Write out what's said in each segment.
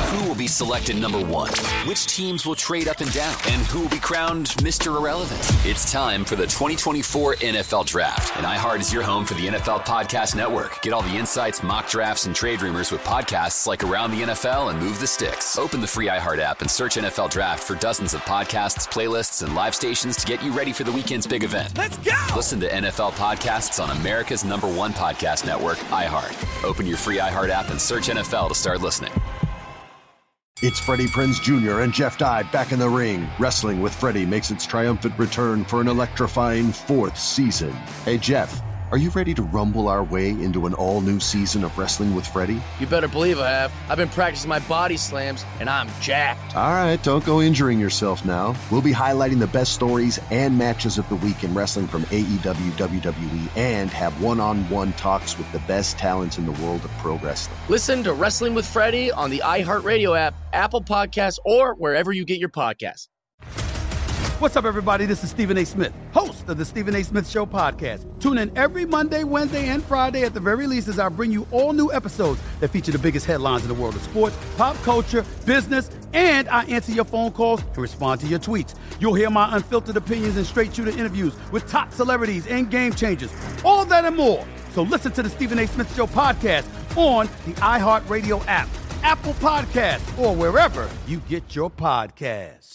Who will be selected number one? Which teams will trade up and down? And who will be crowned Mr. Irrelevant? It's time for the 2024 NFL Draft. And iHeart is your home for the NFL Podcast Network. Get all the insights, mock drafts, and trade rumors with podcasts like Around the NFL and Move the Sticks. Open the free iHeart app and search NFL Draft for dozens of podcasts, playlists, and live stations to get you ready for the weekend's big event. Let's go! Listen to NFL podcasts on America's #1 podcast network, iHeart. Open your free iHeart app and search NFL to start listening. It's Freddie Prinze Jr. and Jeff Dye back in the ring. Wrestling with Freddie makes its triumphant return for an electrifying 4th season. Hey, Jeff, are you ready to rumble our way into an all-new season of Wrestling with Freddie? You better believe I have. I've been practicing my body slams, and I'm jacked. All right, don't go injuring yourself now. We'll be highlighting the best stories and matches of the week in wrestling from AEW, WWE, and have one-on-one talks with the best talents in the world of pro wrestling. Listen to Wrestling with Freddie on the iHeartRadio app, Apple Podcasts, or wherever you get your podcasts. What's up, everybody? This is Stephen A. Smith, host of the Stephen A. Smith Show podcast. Tune in every Monday, Wednesday, and Friday at the very least as I bring you all new episodes that feature the biggest headlines in the world of sports, pop culture, business, and I answer your phone calls and respond to your tweets. You'll hear my unfiltered opinions and straight-shooter interviews with top celebrities and game changers. All that and more. So listen to the Stephen A. Smith Show podcast on the iHeartRadio app, Apple Podcasts, or wherever you get your podcast.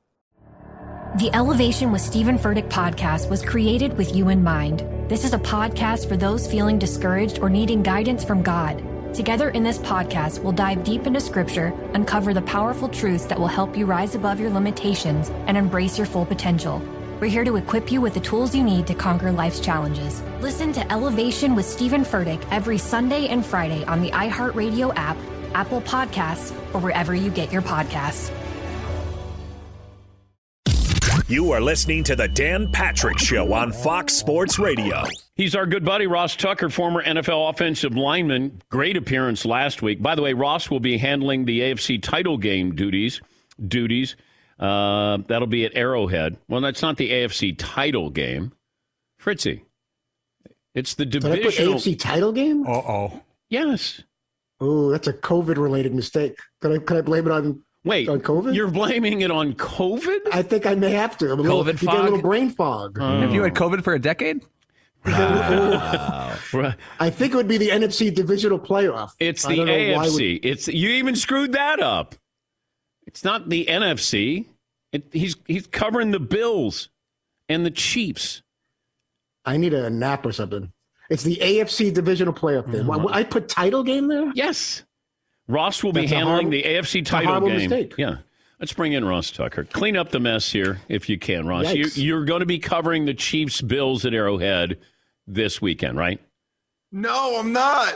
The Elevation with Stephen Furtick podcast was created with you in mind. This is a podcast for those feeling discouraged or needing guidance from God. Together in this podcast, we'll dive deep into Scripture, uncover the powerful truths that will help you rise above your limitations and embrace your full potential. We're here to equip you with the tools you need to conquer life's challenges. Listen to Elevation with Stephen Furtick every Sunday and Friday on the iHeartRadio app, Apple Podcasts, or wherever you get your podcasts. You are listening to the Dan Patrick Show on Fox Sports Radio. He's our good buddy, Ross Tucker, former NFL offensive lineman. Great appearance last week. By the way, Ross will be handling the AFC title game duties. That'll be at Arrowhead. Well, that's not the AFC title game. Fritzy, it's the divisional. AFC title game? Uh-oh. Yes. Oh, that's a COVID-related mistake. Can I blame it on... Wait, on COVID? You're blaming it on COVID? I think I may have to. COVID you fog? get a little brain fog. Have you had COVID for a decade? I think it would be the NFC divisional playoff. It's the AFC. You even screwed that up. It's not the NFC. He's covering the Bills and the Chiefs. I need a nap or something. It's the AFC divisional playoff game. I put title game there? Yes. Ross will be handling the AFC title game. Mistake. Yeah. Let's bring in Ross Tucker. Clean up the mess here if you can, Ross. You're going to be covering the Chiefs Bills at Arrowhead this weekend, right? No, I'm not.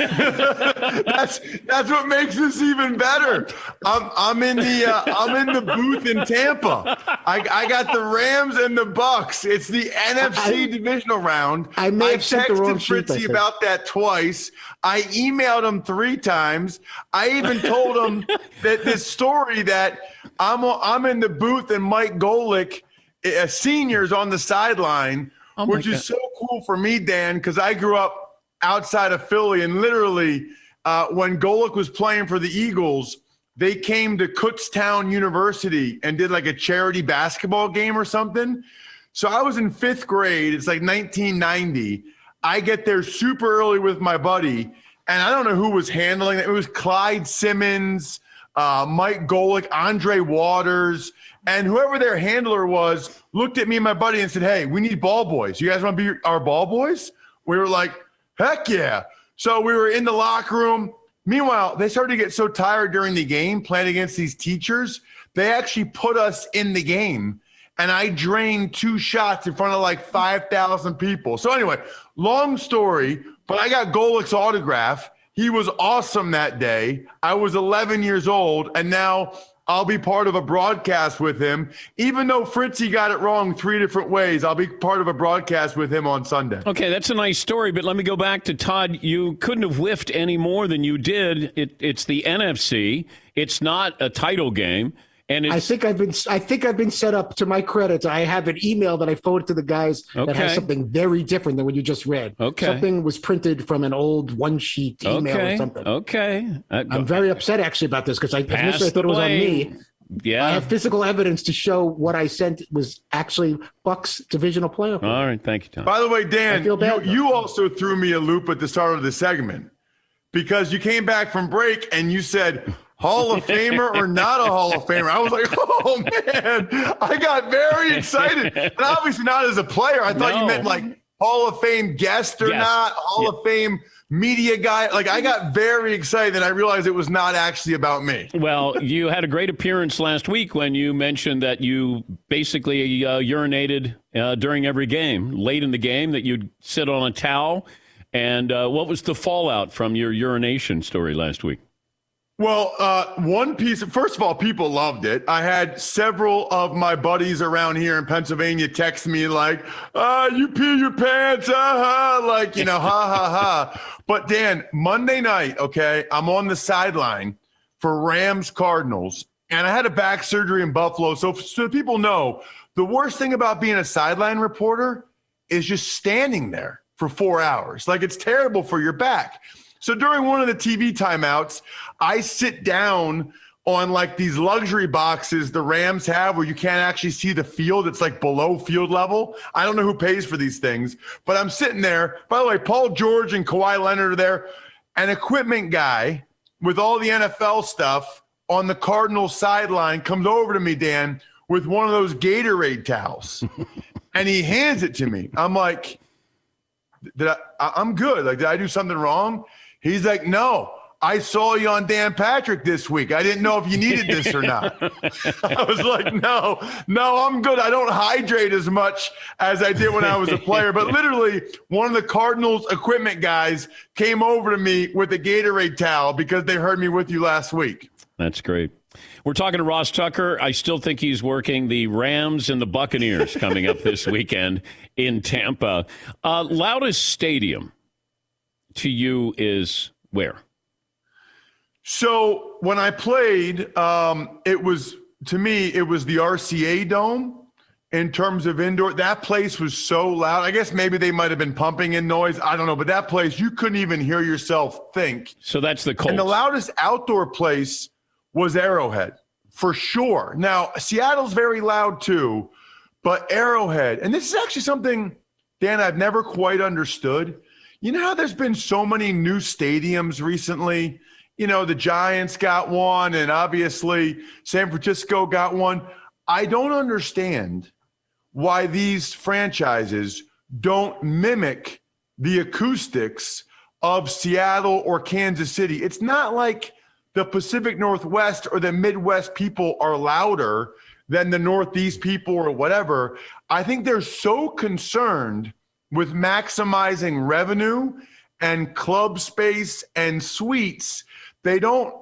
That's what makes this even better. I'm in the booth in Tampa. I got the Rams and the Bucks. It's the NFC divisional round. I texted Fritzy about that twice. I emailed him 3 times. I even told him that this story that I'm in the booth and Mike Golick, a senior's on the sideline, which is so cool for me, Dan, because I grew up outside of Philly, and literally when Golick was playing for the Eagles, they came to Kutztown University and did like a charity basketball game or something. So I was in 5th grade. It's like 1990. I get there super early with my buddy, and I don't know who was handling it. It was Clyde Simmons, Mike Golick, Andre Waters, and whoever their handler was looked at me and my buddy and said, "Hey, we need ball boys. You guys want to be our ball boys?" We were like, heck yeah. So we were in the locker room. Meanwhile, they started to get so tired during the game playing against these teachers, they actually put us in the game. And I drained 2 shots in front of like 5,000 people. So anyway, long story, but I got Golick's autograph. He was awesome that day. I was 11 years old, and now I'll be part of a broadcast with him. Even though Fritzy got it wrong 3 different ways, I'll be part of a broadcast with him on Sunday. Okay, that's a nice story, but let me go back to Todd. You couldn't have whiffed any more than you did. It's the NFC. It's not a title game. And I think I've been set up. To my credit, I have an email that I forwarded to the guys that has something very different than what you just read. Okay. Something was printed from an old one-sheet email or something. Okay. I'm very upset actually about this because initially I thought it was on me. Yeah. I have physical evidence to show what I sent was actually Bucks divisional playoff. All right. Thank you, Tom. By the way, Dan, I feel bad, you also threw me a loop at the start of the segment because you came back from break and you said Hall of Famer or not a Hall of Famer. I was like, oh, man, I got very excited. And obviously not as a player. I thought you meant like Hall of Fame guest or not, Hall of Fame media guy. Like, I got very excited and I realized it was not actually about me. Well, you had a great appearance last week when you mentioned that you basically urinated during every game, late in the game, that you'd sit on a towel. And what was the fallout from your urination story last week? Well, one piece, first of all, people loved it. I had several of my buddies around here in Pennsylvania text me like, you pee your pants, like, you know, ha. But Dan, Monday night, okay, I'm on the sideline for Rams Cardinals, and I had a back surgery in Buffalo. So people know, the worst thing about being a sideline reporter is just standing there for 4 hours. Like, it's terrible for your back. So during one of the TV timeouts, I sit down on like these luxury boxes the Rams have where you can't actually see the field. It's like below field level. I don't know who pays for these things, but I'm sitting there. By the way, Paul George and Kawhi Leonard are there. An equipment guy with all the NFL stuff on the Cardinals sideline comes over to me, Dan, with one of those Gatorade towels. And he hands it to me. I'm like, I'm good. Like, did I do something wrong? He's like, no, I saw you on Dan Patrick this week. I didn't know if you needed this or not. I was like, no, I'm good. I don't hydrate as much as I did when I was a player. But literally, one of the Cardinals equipment guys came over to me with a Gatorade towel because they heard me with you last week. That's great. We're talking to Ross Tucker. I still think he's working the Rams and the Buccaneers coming up this weekend in Tampa. Loudest stadium to you is where? So when I played, it was the RCA Dome in terms of indoor. That place was so loud. I guess maybe they might have been pumping in noise. I don't know. But that place, you couldn't even hear yourself think. So that's the Colts. And the loudest outdoor place was Arrowhead, for sure. Now, Seattle's very loud too, but Arrowhead, and this is actually something, Dan, I've never quite understood. You know how there's been so many new stadiums recently? You know, the Giants got one, and obviously San Francisco got one. I don't understand why these franchises don't mimic the acoustics of Seattle or Kansas City. It's not like the Pacific Northwest or the Midwest people are louder than the Northeast people or whatever. I think they're so concerned with maximizing revenue and club space and suites, they don't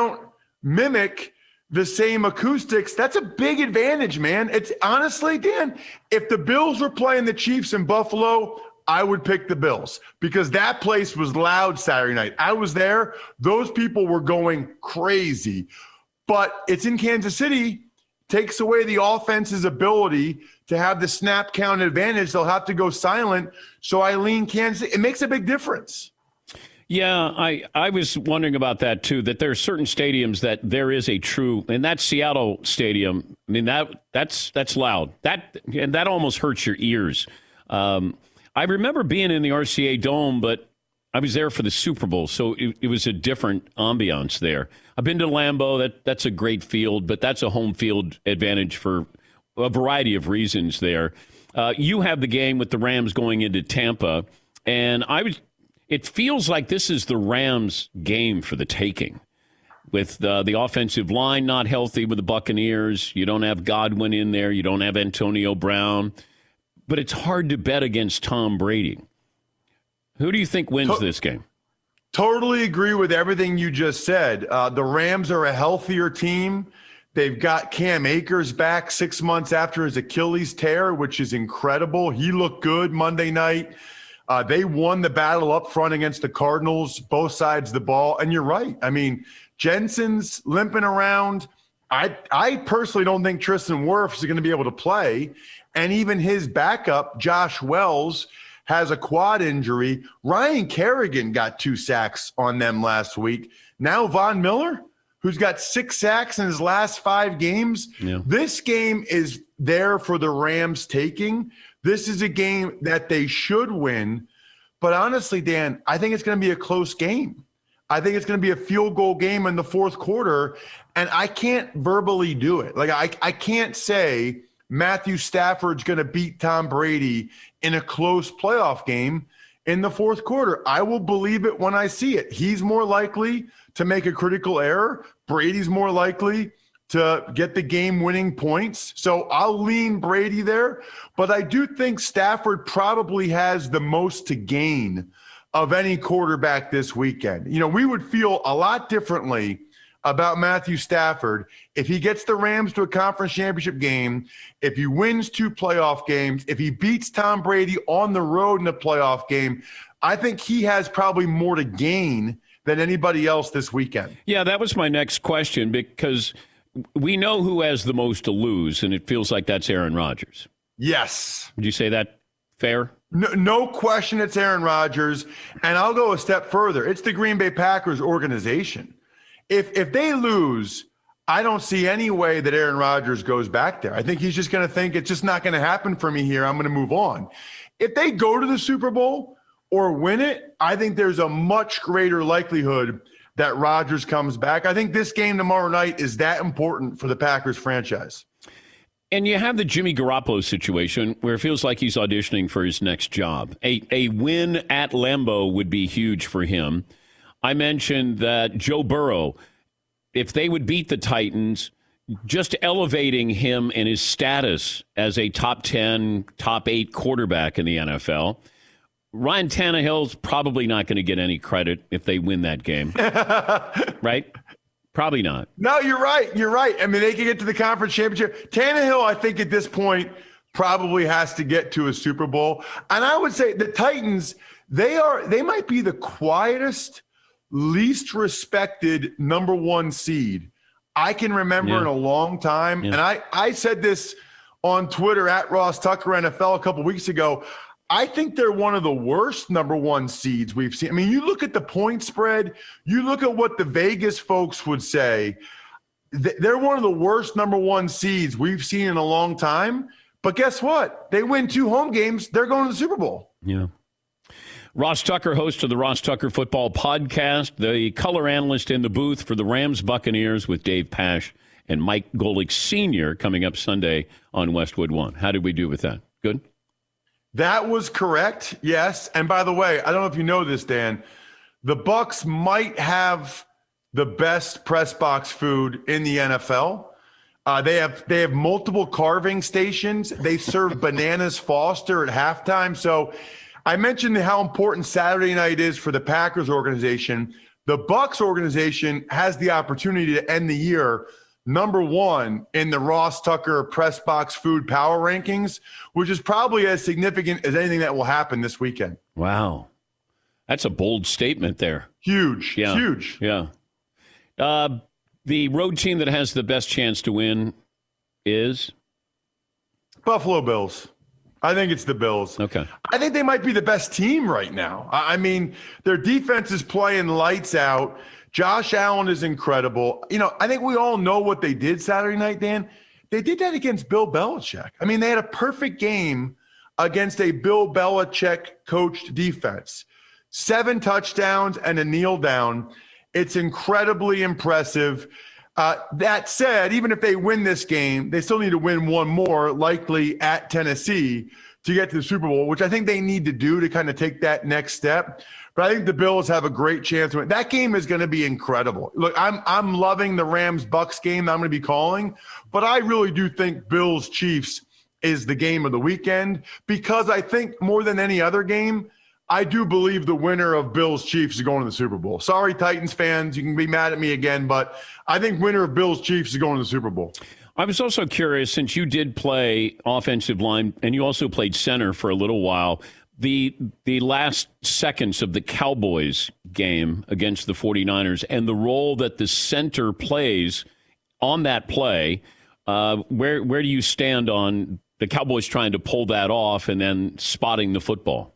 mimic the same acoustics. That's a big advantage, man. It's honestly, Dan, if the Bills were playing the Chiefs in Buffalo, I would pick the Bills because that place was loud Saturday night. I was there. Those people were going crazy. But it's in Kansas City, takes away the offense's ability to have the snap count advantage. They'll have to go silent. So I lean Kansas City. It makes a big difference. Yeah, I was wondering about that, too, that there are certain stadiums that there is a true, and that Seattle stadium, I mean, that's loud. That almost hurts your ears. I remember being in the RCA Dome, but I was there for the Super Bowl, so it was a different ambiance there. I've been to Lambeau. That's a great field, but that's a home field advantage for a variety of reasons there. You have the game with the Rams going into Tampa, and it feels like this is the Rams' game for the taking. With the offensive line not healthy with the Buccaneers, you don't have Godwin in there, you don't have Antonio Brown, but it's hard to bet against Tom Brady. Who do you think wins this game? Totally agree with everything you just said. The Rams are a healthier team. They've got Cam Akers back 6 months after his Achilles tear, which is incredible. He looked good Monday night. They won the battle up front against the Cardinals, both sides of the ball. And you're right. I mean, Jensen's limping around. I personally don't think Tristan Wirfs is going to be able to play. And even his backup, Josh Wells, has a quad injury. Ryan Kerrigan got 2 sacks on them last week. Now Von Miller, who's got 6 sacks in his last 5 games. Yeah. This game is there for the Rams taking. This is a game that they should win. But honestly, Dan, I think it's going to be a close game. I think it's going to be a field goal game in the fourth quarter. And I can't verbally do it. Like I can't say Matthew Stafford's going to beat Tom Brady in a close playoff game in the fourth quarter. I will believe it when I see it. He's more likely to make a critical error. Brady's more likely to get the game-winning points. So I'll lean Brady there. But I do think Stafford probably has the most to gain of any quarterback this weekend. You know, we would feel a lot differently about Matthew Stafford if he gets the Rams to a conference championship game, if he wins 2 playoff games, if he beats Tom Brady on the road in a playoff game. I think he has probably more to gain than anybody else this weekend. Yeah, that was my next question, because we know who has the most to lose, and it feels like that's Aaron Rodgers. Yes. Would you say that fair? No question it's Aaron Rodgers. And I'll go a step further. It's the Green Bay Packers organization. If they lose, I don't see any way that Aaron Rodgers goes back there. I think he's just going to think it's just not going to happen for me here. I'm going to move on. If they go to the Super Bowl or win it, I think there's a much greater likelihood that Rodgers comes back. I think this game tomorrow night is that important for the Packers franchise. And you have the Jimmy Garoppolo situation where it feels like he's auditioning for his next job. A win at Lambeau would be huge for him. I mentioned that Joe Burrow, if they would beat the Titans, just elevating him and his status as a top 10, top 8 quarterback in the NFL. Ryan Tannehill's probably not going to get any credit if they win that game. Right? Probably not. No, you're right. You're right. I mean, they can get to the conference championship. Tannehill, I think at this point, probably has to get to a Super Bowl. And I would say the Titans, they might be the quietest, least respected number 1 seed I can remember in a long time. Yeah. And I said this on Twitter at Ross Tucker NFL a couple weeks ago. I think they're one of the worst number 1 seeds we've seen. I mean, you look at the point spread, you look at what the Vegas folks would say. They're one of the worst number 1 seeds we've seen in a long time. But guess what? They win 2 home games. They're going to the Super Bowl. Yeah. Ross Tucker, host of the Ross Tucker Football Podcast, the color analyst in the booth for the Rams Buccaneers with Dave Pasch and Mike Golick Sr. coming up Sunday on Westwood One. How did we do with that? Good? That was correct, yes. And by the way, I don't know if you know this, Dan, the Bucs might have the best press box food in the NFL. They have multiple carving stations. They serve Bananas Foster at halftime. So I mentioned how important Saturday night is for the Packers organization. The Bucs organization has the opportunity to end the year number 1 in the Ross Tucker Press Box Food Power Rankings, which is probably as significant as anything that will happen this weekend. Wow. That's a bold statement there. Huge. Yeah. Huge. Yeah. The road team that has the best chance to win is? Buffalo Bills. I think it's the Bills. Okay. I think they might be the best team right now. I mean, their defense is playing lights out. Josh Allen is incredible. You know, I think we all know what they did Saturday night, Dan. They did that against Bill Belichick. I mean, they had a perfect game against a Bill Belichick coached defense. 7 touchdowns and a kneel down. It's incredibly impressive. That said, even if they win this game, they still need to win one more, likely at Tennessee, to get to the Super Bowl, which I think they need to do to kind of take that next step. But I think the Bills have a great chance to win. That game is going to be incredible. Look, I'm loving the Rams-Bucks game that I'm going to be calling, but I really do think Bills-Chiefs is the game of the weekend because I think more than any other game, I do believe the winner of Bills-Chiefs is going to the Super Bowl. Sorry, Titans fans, you can be mad at me again, but I think winner of Bills-Chiefs is going to the Super Bowl. I was also curious, since you did play offensive line and you also played center for a little while, the last seconds of the Cowboys game against the 49ers and the role that the center plays on that play, where do you stand on the Cowboys trying to pull that off and then spotting the football?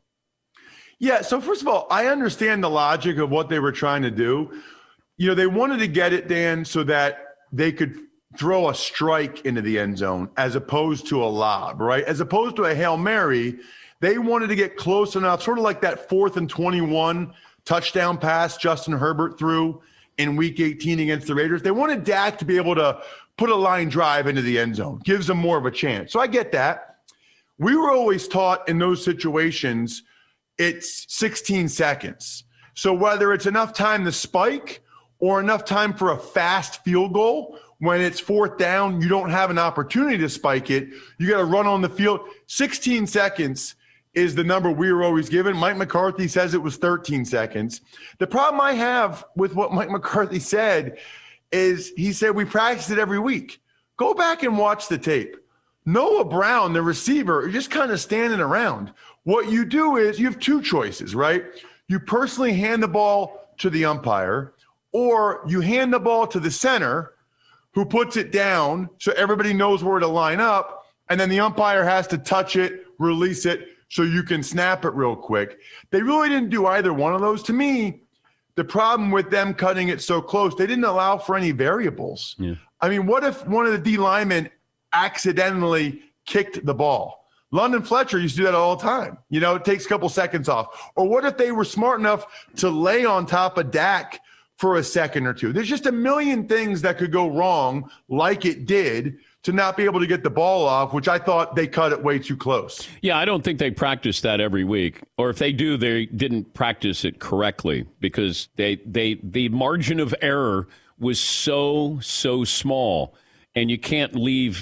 Yeah, so first of all, I understand the logic of what they were trying to do. You know, they wanted to get it, Dan, so that they could throw a strike into the end zone as opposed to a lob, right? As opposed to a Hail Mary, they wanted to get close enough, sort of like that 4th and 21 touchdown pass Justin Herbert threw in Week 18 against the Raiders. They wanted Dak to be able to put a line drive into the end zone, gives them more of a chance. So I get that. We were always taught in those situations it's 16 seconds. So whether it's enough time to spike or enough time for a fast field goal, when it's 4th down, you don't have an opportunity to spike it. You got to run on the field. 16 seconds is the number we were always given. Mike McCarthy says it was 13 seconds. The problem I have with what Mike McCarthy said is he said we practice it every week. Go back and watch the tape. Noah Brown, the receiver, is just kind of standing around. What you do is you have two choices, right? You personally hand the ball to the umpire, or you hand the ball to the center who puts it down so everybody knows where to line up, and then the umpire has to touch it, release it, so you can snap it real quick. They really didn't do either one of those. To me, the problem with them cutting it so close, they didn't allow for any variables. Yeah. I mean, what if one of the D linemen accidentally kicked the ball? London Fletcher used to do that all the time. You know, it takes a couple seconds off. Or what if they were smart enough to lay on top of Dak for a second or two? There's just a million things that could go wrong, like it did, to not be able to get the ball off, which I thought they cut it way too close. Yeah, I don't think they practice that every week. Or if they do, they didn't practice it correctly, because the margin of error was so small, and you can't leave.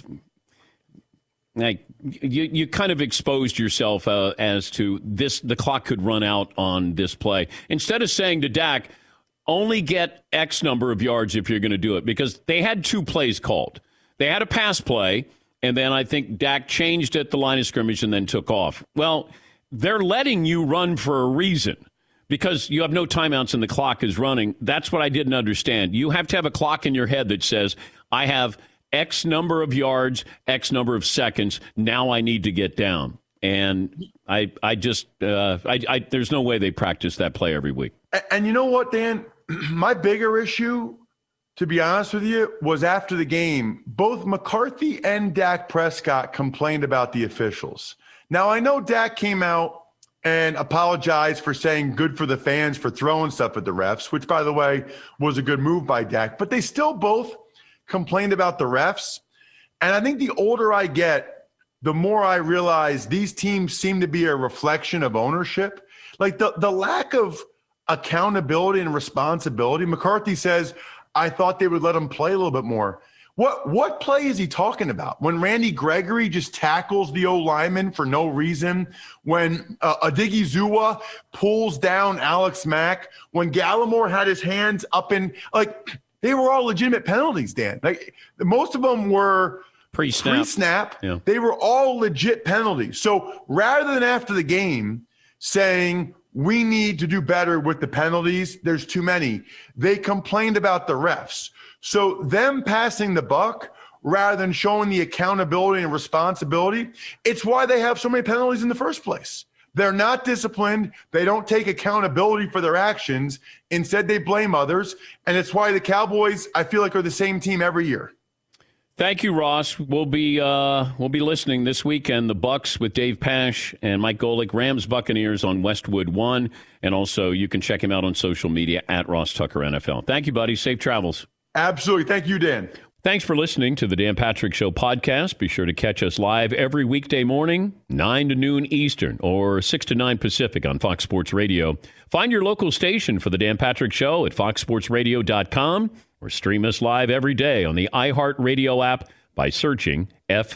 Like, you kind of exposed yourself as to this. The clock could run out on this play. Instead of saying to Dak, only get X number of yards if you're going to do it, because they had 2 plays called. They had a pass play, and then I think Dak changed at the line of scrimmage and then took off. Well, they're letting you run for a reason, because you have no timeouts and the clock is running. That's what I didn't understand. You have to have a clock in your head that says, I have X number of yards, X number of seconds. Now I need to get down. And I just there's no way they practice that play every week. And you know what, Dan? My bigger issue, to be honest with you, was after the game, both McCarthy and Dak Prescott complained about the officials. Now, I know Dak came out and apologized for saying good for the fans for throwing stuff at the refs, which, by the way, was a good move by Dak. But they still both complained about the refs. And I think the older I get, the more I realize these teams seem to be a reflection of ownership. Like the lack of accountability and responsibility. McCarthy says, I thought they would let him play a little bit more. What play is he talking about? When Randy Gregory just tackles the O-lineman for no reason, when Odighizuwa pulls down Alex Mack, when Gallimore had his hands up in, like, they were all legitimate penalties, Dan. Like, most of them were pre-snap. Yeah. They were all legit penalties. So rather than after the game saying we need to do better with the penalties, there's too many, they complained about the refs. So them passing the buck rather than showing the accountability and responsibility, it's why they have so many penalties in the first place. They're not disciplined. They don't take accountability for their actions. Instead, they blame others. And it's why the Cowboys, I feel like, are the same team every year. Thank you, Ross. We'll be listening this weekend. The Bucks with Dave Pasch and Mike Golick, Rams Buccaneers on Westwood 1. And also, you can check him out on social media at Ross Tucker NFL. Thank you, buddy. Safe travels. Absolutely. Thank you, Dan. Thanks for listening to the Dan Patrick Show podcast. Be sure to catch us live every weekday morning, 9 to noon Eastern or 6 to 9 Pacific on Fox Sports Radio. Find your local station for the Dan Patrick Show at foxsportsradio.com or stream us live every day on the iHeartRadio app by searching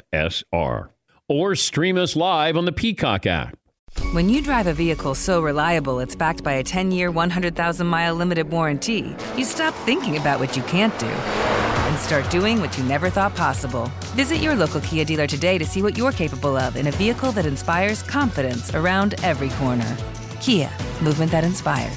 FSR. Or stream us live on the Peacock app. When you drive a vehicle so reliable it's backed by a 10-year, 100,000-mile limited warranty, you stop thinking about what you can't do and start doing what you never thought possible. Visit your local Kia dealer today to see what you're capable of in a vehicle that inspires confidence around every corner. Kia, movement that inspires.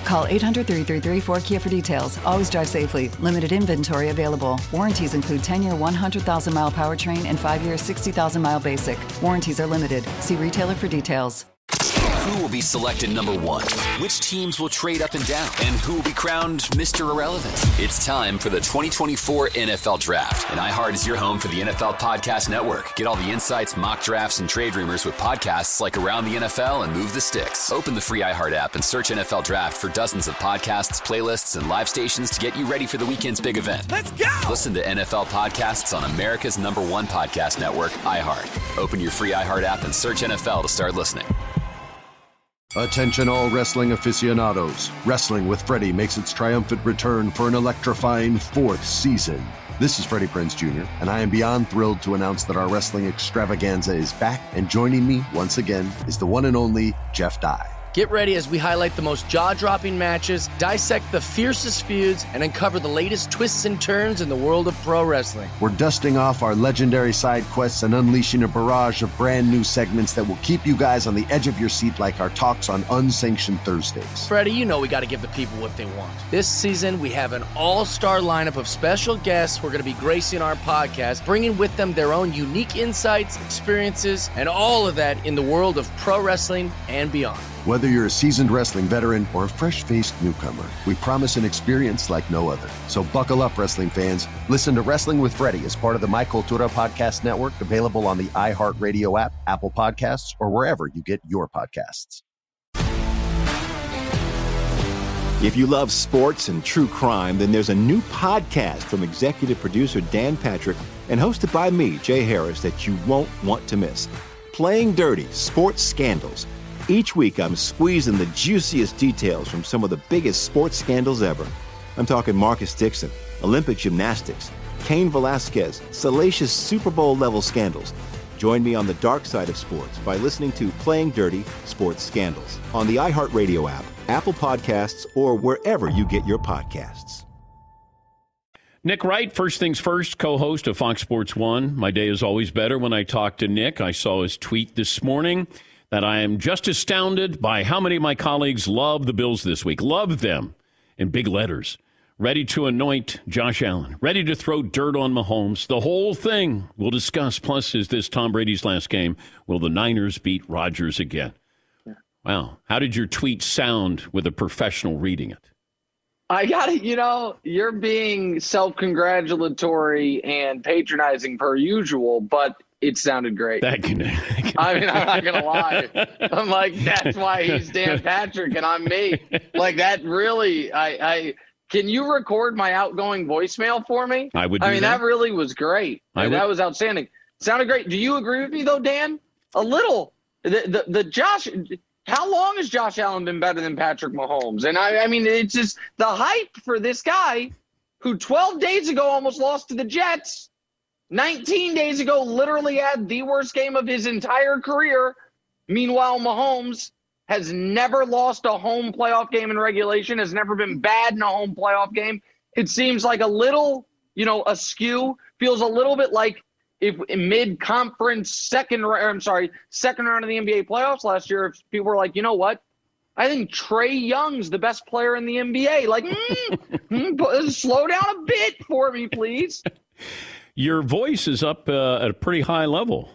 Call 800-333-4KIA for details. Always drive safely. Limited inventory available. Warranties include 10-year 100,000-mile powertrain and 5-year 60,000-mile basic. Warranties are limited. See retailer for details. Who will be selected number one? Which teams will trade up and down? And who will be crowned Mr. Irrelevant? It's time for the 2024 NFL Draft. And iHeart is your home for the NFL Podcast Network. Get all the insights, mock drafts, and trade rumors with podcasts like Around the NFL and Move the Sticks. Open the free iHeart app and search NFL Draft for dozens of podcasts, playlists, and live stations to get you ready for the weekend's big event. Let's go! Listen to NFL podcasts on America's #1 podcast network, iHeart. Open your free iHeart app and search NFL to start listening. Attention all wrestling aficionados. Wrestling with Freddie makes its triumphant return for an electrifying 4th season. This is Freddie Prinze Jr., and I am beyond thrilled to announce that our wrestling extravaganza is back, and joining me once again is the one and only Jeff Dye. Get ready as we highlight the most jaw-dropping matches, dissect the fiercest feuds, and uncover the latest twists and turns in the world of pro wrestling. We're dusting off our legendary side quests and unleashing a barrage of brand new segments that will keep you guys on the edge of your seat like our talks on Unsanctioned Thursdays. Freddie, you know we got to give the people what they want. This season, we have an all-star lineup of special guests who are going to be gracing our podcast, bringing with them their own unique insights, experiences, and all of that in the world of pro wrestling and beyond. Whether you're a seasoned wrestling veteran or a fresh-faced newcomer, we promise an experience like no other. So buckle up, wrestling fans. Listen to Wrestling with Freddie as part of the My Cultura Podcast Network, available on the iHeartRadio app, Apple Podcasts, or wherever you get your podcasts. If you love sports and true crime, then there's a new podcast from executive producer Dan Patrick and hosted by me, Jay Harris, that you won't want to miss. Playing Dirty: Sports Scandals. Each week, I'm squeezing the juiciest details from some of the biggest sports scandals ever. I'm talking Marcus Dixon, Olympic gymnastics, Cain Velasquez, salacious Super Bowl-level scandals. Join me on the dark side of sports by listening to Playing Dirty: Sports Scandals on the iHeartRadio app, Apple Podcasts, or wherever you get your podcasts. Nick Wright, first things first, co-host of Fox Sports 1. My day is always better when I talk to Nick. I saw his tweet this morning that I am just astounded by how many of my colleagues love the Bills this week. Love them in big letters. Ready to anoint Josh Allen. Ready to throw dirt on Mahomes. The whole thing we'll discuss. Plus, is this Tom Brady's last game? Will the Niners beat Rodgers again? Wow. How did your tweet sound with a professional reading it? I got it. You're being self-congratulatory and patronizing per usual, but it sounded great. I mean, I'm not going to lie. I'm like, that's why he's Dan Patrick and I'm me. Like, that really, can you record my outgoing voicemail for me? I would do that. That really was great. That was outstanding. Sounded great. Do you agree with me, though, Dan? A little. The Josh, how long has Josh Allen been better than Patrick Mahomes? And I mean, it's just the hype for this guy who 12 days ago almost lost to the Jets. 19 days ago, literally had the worst game of his entire career. Meanwhile, Mahomes has never lost a home playoff game in regulation, has never been bad in a home playoff game. It seems like a little, askew. Feels a little bit like if mid-conference second round of the NBA playoffs last year, if people were like, you know what? I think Trae Young's the best player in the NBA. Like, slow down a bit for me, please. Your voice is up at a pretty high level.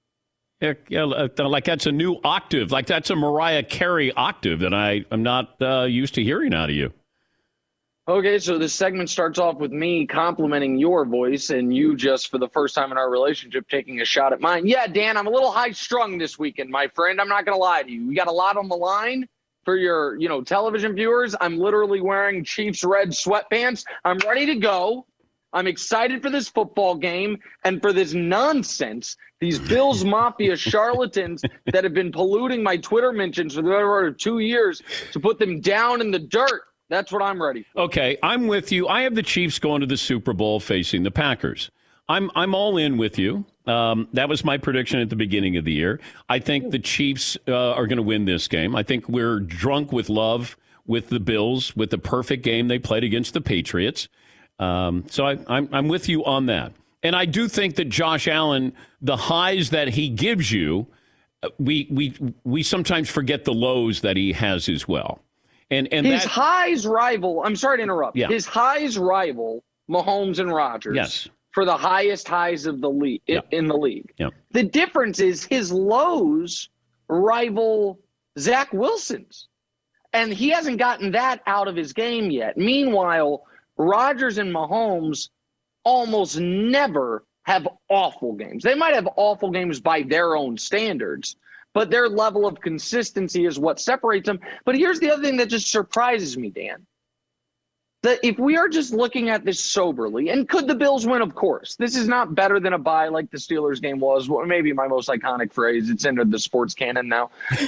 Like that's a new octave. Like that's a Mariah Carey octave that I'm not used to hearing out of you. Okay, so this segment starts off with me complimenting your voice and you just, for the first time in our relationship, taking a shot at mine. Yeah, Dan, I'm a little high-strung this weekend, my friend. I'm not going to lie to you. We got a lot on the line for your, television viewers. I'm literally wearing Chiefs red sweatpants. I'm ready to go. I'm excited for this football game and for this nonsense, these Bills Mafia charlatans that have been polluting my Twitter mentions for the better part of 2 years to put them down in the dirt. That's what I'm ready for. Okay, I'm with you. I have the Chiefs going to the Super Bowl facing the Packers. I'm all in with you. That was my prediction at the beginning of the year. I think the Chiefs are going to win this game. I think we're drunk with love with the Bills, with the perfect game they played against the Patriots. So I'm with you on that. And I do think that Josh Allen, the highs that he gives you, we sometimes forget the lows that he has as well. And his highs rival, I'm sorry to interrupt, his highs rival Mahomes and Rodgers for the highest highs of the league in the league. Yeah. The difference is his lows rival Zach Wilson's. And he hasn't gotten that out of his game yet. Meanwhile, Rodgers and Mahomes almost never have awful games. They might have awful games by their own standards, but their level of consistency is what separates them. But here's the other thing that just surprises me, Dan. That if we are just looking at this soberly, and could the Bills win? Of course. This is not better than a bye like the Steelers game was. Well, maybe my most iconic phrase. It's into the sports canon now.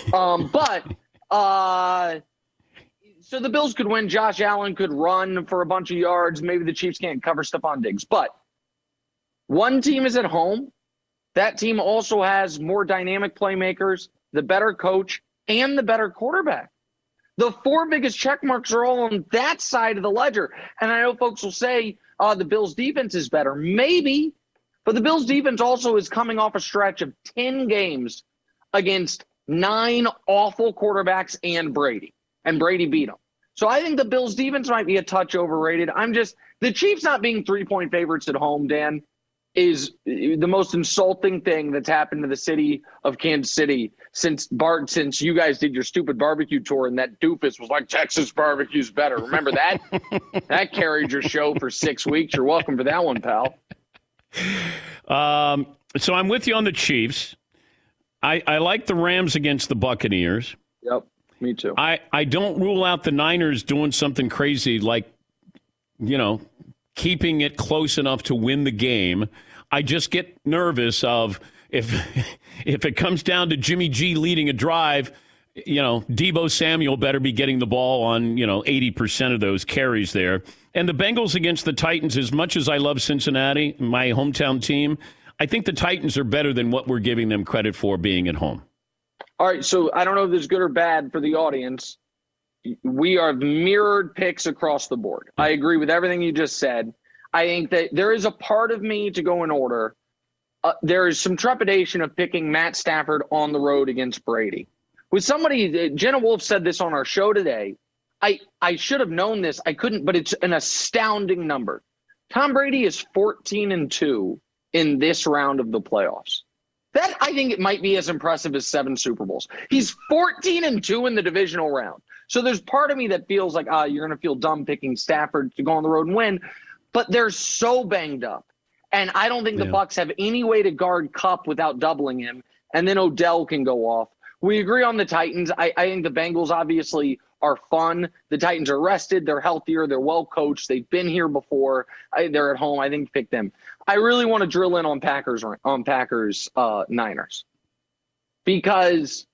So the Bills could win. Josh Allen could run for a bunch of yards. Maybe the Chiefs can't cover Stephon Diggs. But one team is at home. That team also has more dynamic playmakers, the better coach, and the better quarterback. The 4 biggest check marks are all on that side of the ledger. And I know folks will say the Bills' defense is better. Maybe. But the Bills' defense also is coming off a stretch of 10 games against 9 awful quarterbacks and Brady. And Brady beat them. So I think the Bills' defense might be a touch overrated. The Chiefs not being 3-point favorites at home, Dan, is the most insulting thing that's happened to the city of Kansas City since you guys did your stupid barbecue tour and that doofus was like, Texas barbecue's better. Remember that? That carried your show for 6 weeks. You're welcome for that one, pal. So I'm with you on the Chiefs. I like the Rams against the Buccaneers. Yep. Me too. I don't rule out the Niners doing something crazy like, keeping it close enough to win the game. I just get nervous of if it comes down to Jimmy G leading a drive, Deebo Samuel better be getting the ball on, 80% of those carries there. And the Bengals against the Titans, as much as I love Cincinnati, my hometown team, I think the Titans are better than what we're giving them credit for being at home. All right, so I don't know if this is good or bad for the audience. We are mirrored picks across the board. I agree with everything you just said. I think that there is a part of me, to go in order, there is some trepidation of picking Matt Stafford on the road against Brady. With somebody, Jenna Wolf said this on our show today. I should have known this. I couldn't, but it's an astounding number. Tom Brady is 14-2 in this round of the playoffs. That, I think, it might be as impressive as 7 Super Bowls. He's 14-2 in the divisional round. So there's part of me that feels like, you're going to feel dumb picking Stafford to go on the road and win. But they're so banged up. And I don't think the Bucs have any way to guard Kupp without doubling him. And then Odell can go off. We agree on the Titans. I think the Bengals obviously are fun. The Titans are rested. They're healthier. They're well coached. They've been here before. They're at home. I think pick them. I really want to drill in on Packers Niners, because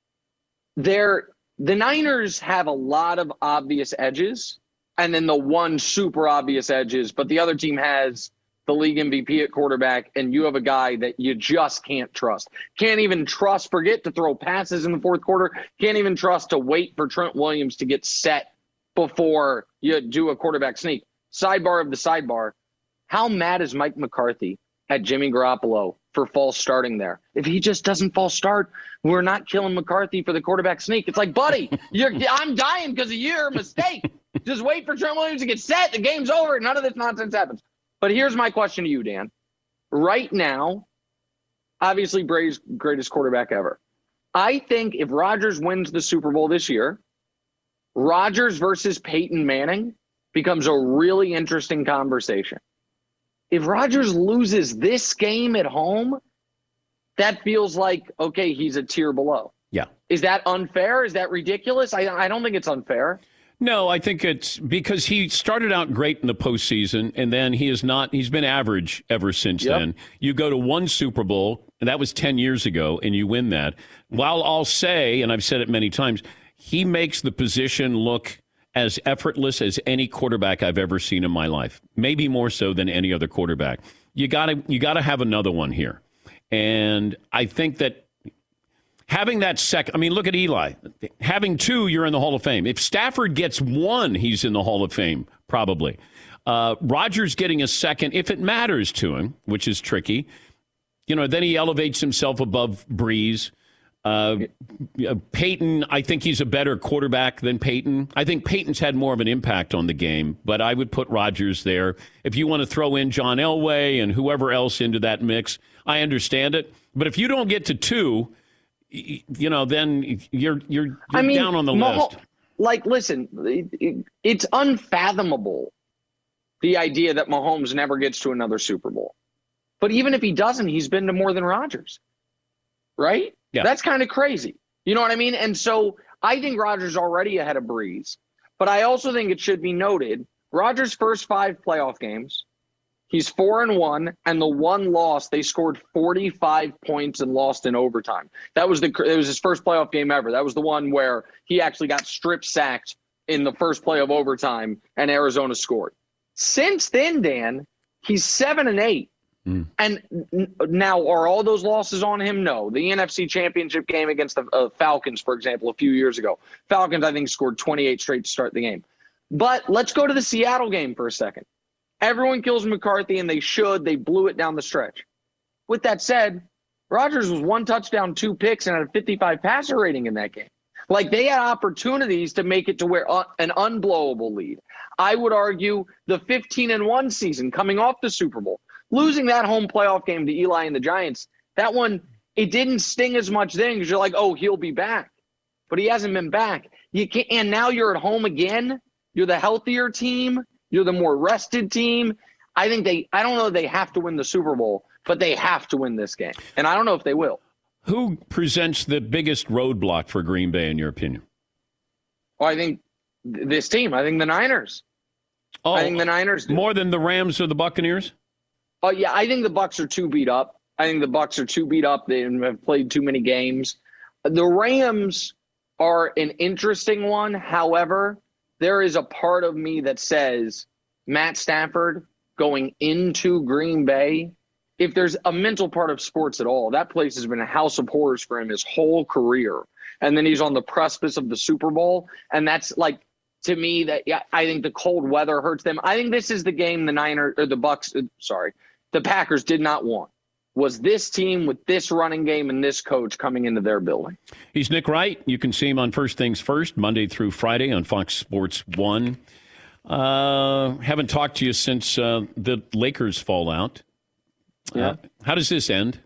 the Niners have a lot of obvious edges, and then the one super obvious edges, but the other team has the league MVP at quarterback, and you have a guy that you just can't trust. Can't even trust, forget to throw passes in the fourth quarter. Can't even trust to wait for Trent Williams to get set before you do a quarterback sneak. Sidebar of the sidebar. How mad is Mike McCarthy at Jimmy Garoppolo for false starting there? If he just doesn't false start, we're not killing McCarthy for the quarterback sneak. It's like, buddy, I'm dying because of your mistake. Just wait for Trent Williams to get set. The game's over. None of this nonsense happens. But here's my question to you, Dan. Right now, obviously Brady's greatest quarterback ever. I think if Rodgers wins the Super Bowl this year, Rodgers versus Peyton Manning becomes a really interesting conversation. If Rodgers loses this game at home, that feels like, okay, he's a tier below. Yeah. Is that unfair? Is that ridiculous? I don't think it's unfair. No, I think it's because he started out great in the postseason, and then he's been average ever since then. You go to one Super Bowl, and that was 10 years ago, and you win that. While I'll say, and I've said it many times, he makes the position look as effortless as any quarterback I've ever seen in my life, maybe more so than any other quarterback. You gotta have another one here. And I think that having that second, I mean, look at Eli. Having 2, you're in the Hall of Fame. If Stafford gets 1, he's in the Hall of Fame, probably. Rodgers getting a second, if it matters to him, which is tricky, then he elevates himself above Breeze. Peyton, I think he's a better quarterback than Peyton. I think Peyton's had more of an impact on the game, but I would put Rodgers there. If you want to throw in John Elway and whoever else into that mix, I understand it. But if you don't get to 2, then you're down on the list. Like, listen, it's unfathomable, the idea that Mahomes never gets to another Super Bowl. But even if he doesn't, he's been to more than Rodgers, right? Yeah. That's kind of crazy. You know what I mean? And so I think Rodgers already ahead of Breeze. But I also think it should be noted, Rodgers' first 5 playoff games, he's 4-1, and the one loss, they scored 45 points and lost in overtime. It was his first playoff game ever. That was the one where he actually got strip sacked in the first play of overtime, and Arizona scored. Since then, Dan, he's 7-8. And now, are all those losses on him? No. The NFC Championship game against the Falcons, for example, a few years ago. Falcons, I think, scored 28 straight to start the game. But let's go to the Seattle game for a second. Everyone kills McCarthy, and they should. They blew it down the stretch. With that said, Rodgers was 1 touchdown, 2 picks, and had a 55 passer rating in that game. Like, they had opportunities to make it to where an unblowable lead. I would argue the 15-1 season coming off the Super Bowl, losing that home playoff game to Eli and the Giants, that one, it didn't sting as much then because you're like, oh, he'll be back. But he hasn't been back. And now you're at home again. You're the healthier team. You're the more rested team. I don't know if they have to win the Super Bowl, but they have to win this game. And I don't know if they will. Who presents the biggest roadblock for Green Bay, in your opinion? Well, I think this team. I think the Niners. Oh, I think the Niners do. More than the Rams or the Buccaneers? Oh, yeah, I think the Bucs are too beat up. They have played too many games. The Rams are an interesting one. However, there is a part of me that says Matt Stafford going into Green Bay, if there's a mental part of sports at all, that place has been a house of horrors for him his whole career. And then he's on the precipice of the Super Bowl. And that's like, to me, I think the cold weather hurts them. I think this is the game the Packers did not want, was this team with this running game and this coach coming into their building. He's Nick Wright. You can see him on First Things First, Monday through Friday on Fox Sports 1. Haven't talked to you since the Lakers fallout. Yeah. How does this end?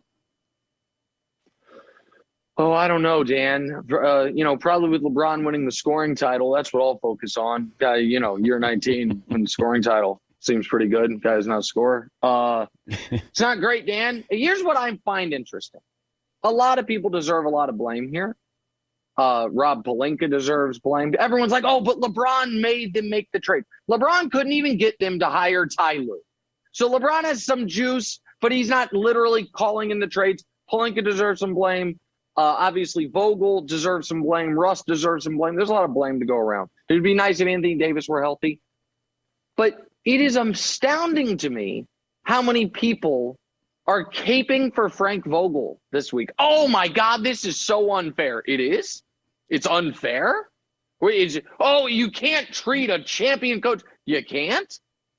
Oh, I don't know, Dan. Probably with LeBron winning the scoring title, that's what I'll focus on. Year 19, win the scoring title. Seems pretty good. Guy's not a scorer. It's not great, Dan. Here's what I find interesting. A lot of people deserve a lot of blame here. Rob Pelinka deserves blame. Everyone's like, oh, but LeBron made them make the trade. LeBron couldn't even get them to hire Ty Lue. So LeBron has some juice, but he's not literally calling in the trades. Pelinka deserves some blame. Obviously, Vogel deserves some blame. Russ deserves some blame. There's a lot of blame to go around. It would be nice if Anthony Davis were healthy. But it is astounding to me how many people are caping for Frank Vogel this week. Oh, my God, this is so unfair. It is? It's unfair? You can't treat a champion coach. You can't?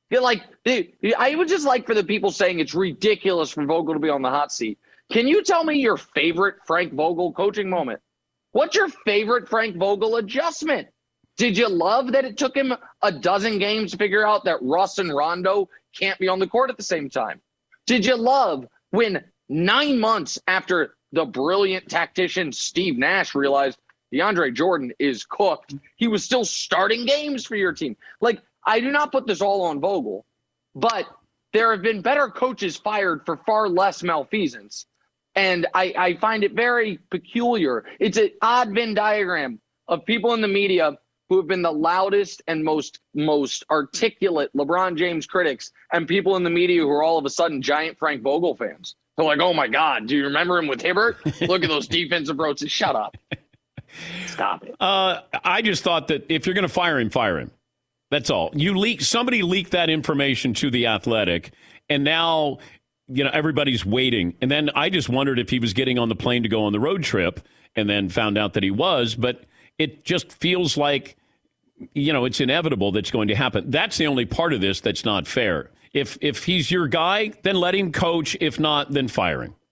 I would just like for the people saying it's ridiculous for Vogel to be on the hot seat. Can you tell me your favorite Frank Vogel coaching moment? What's your favorite Frank Vogel adjustment? Did you love that it took him a dozen games to figure out that Russ and Rondo can't be on the court at the same time? Did you love when 9 months after the brilliant tactician Steve Nash realized DeAndre Jordan is cooked, he was still starting games for your team? I do not put this all on Vogel, but there have been better coaches fired for far less malfeasance. And I find it very peculiar. It's an odd Venn diagram of people in the media who have been the loudest and most articulate LeBron James critics, and people in the media who are all of a sudden giant Frank Vogel fans. They're like, oh, my God, do you remember him with Hibbert? Look at those defensive approaches. Shut up. Stop it. I just thought that if you're going to fire him. That's all. Somebody leaked that information to The Athletic, and now everybody's waiting. And then I just wondered if he was getting on the plane to go on the road trip, and then found out that he was. But it just feels like, it's inevitable that's going to happen. That's the only part of this that's not fair. If he's your guy, then let him coach. If not, then fire him.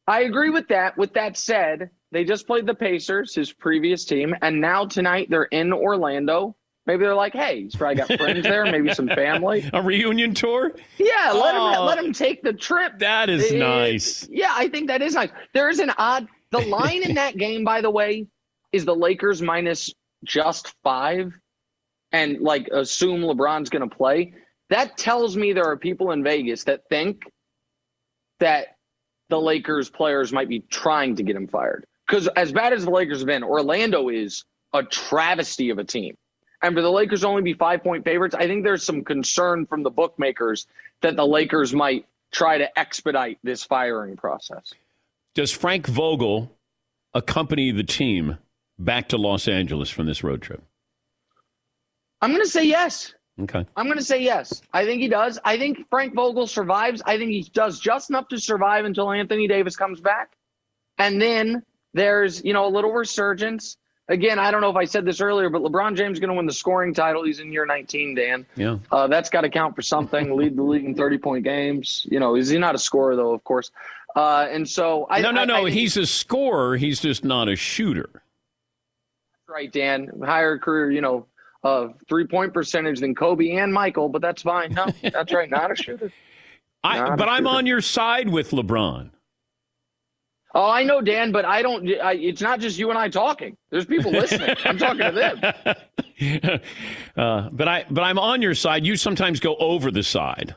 I agree with that. With that said, they just played the Pacers, his previous team, and now tonight they're in Orlando. Maybe they're like, hey, he's probably got friends there, maybe some family. A reunion tour? Yeah, let him take the trip. That is nice. Yeah, I think that is nice. There is an odd – the line in that game, by the way, is the Lakers minus just 5 and, like, assume LeBron's going to play. That tells me there are people in Vegas that think that the Lakers players might be trying to get him fired. Because as bad as the Lakers have been, Orlando is a travesty of a team. And for the Lakers to only be 5-point favorites, I think there's some concern from the bookmakers that the Lakers might try to expedite this firing process. Does Frank Vogel accompany the team back to Los Angeles from this road trip? I'm going to say yes. Okay. I'm going to say yes. I think he does. I think Frank Vogel survives. I think he does just enough to survive until Anthony Davis comes back. And then there's, a little resurgence. Again, I don't know if I said this earlier, but LeBron James is going to win the scoring title. He's in year 19, Dan. Yeah. That's got to count for something. Lead the league in 30-point games. Is he not a scorer, though, of course? And so No. He's a scorer. He's just not a shooter. That's right, Dan. Higher career, 3-point percentage than Kobe and Michael, but that's fine. No, that's right. Not a shooter. I'm on your side with LeBron. Oh, I know, Dan, but I don't. It's not just you and I talking. There's people listening. I'm talking to them. But I'm on your side. You sometimes go over the side.